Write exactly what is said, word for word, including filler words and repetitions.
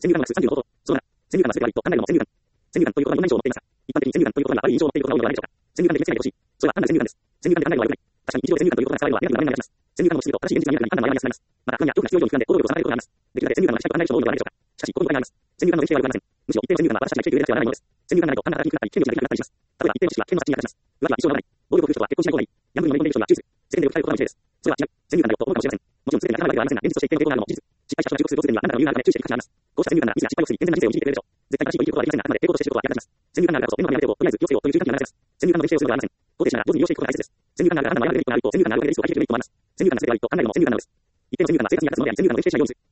先入観のマックスさんじゅうの方法。そうだな。先入観のマスでは一と、案内のも先入観。先入観ということが日本印象を持っていますが、一般的に先入観ということが悪い印象を持っていることが多いのではないでしょうか。先入観で決めつけないでほしい。それは単なる先入観です。先入観で案内では良くない。確かに日常で先入観ということが使われるのはネガティブな面になります。先入観を持ちすぎると正しい現実が見えなくなり、判断の誤りが進みます。また、不安や恐怖が必要以上に膨らんで、行動力を妨げることがあります。できるだけ先入観が近く案内人を多いのではないでしょうか。しかし、ここに誤解があります。先入観の歴史は悪くありません。むしろ一定の先入観は私たちが生きている上でなくてはならないものです。先入観がないと判断が働きにくくなったり、権利をしなきゃいけなくなったりします。例えば、一定の知識は権の形に役立ちます。浮気は一生のない。暴力を振る人は結婚しない方がいい。ギャンブルに乗り込んでいる人には注意する。世間でよく聞かれる言葉の一例です。それは違う。先入観が良いと思うかもしれません。もちろんすべてが当たり前ではありませんが、現実として一定の傾向があるのも事実。失敗した人が忠告するどうするには何らかの理由があるため注意していく価値があります。こうした先入観ならミスや失敗を防ぎ、健全な人生を導いてくれるでしょう。絶対正しいと言うことはありませんが、あくまで傾向として知ることは役立ちます。先入観があるからこそ、目の前にある程度、とりあえず気をつけようという注意喚起になられます。先入観の歴史をするのではありません。肯定しながら上手に利用していくことが大切です。先入観があるから判断の誤りが出ることがある一方、先入観があるわけでリスクを回避できるメリットもあります。先入観の全てが悪いと案内のも先入観なのです。一定の先入観が生活に役立つのであり、先入観の歴史をしないようにする。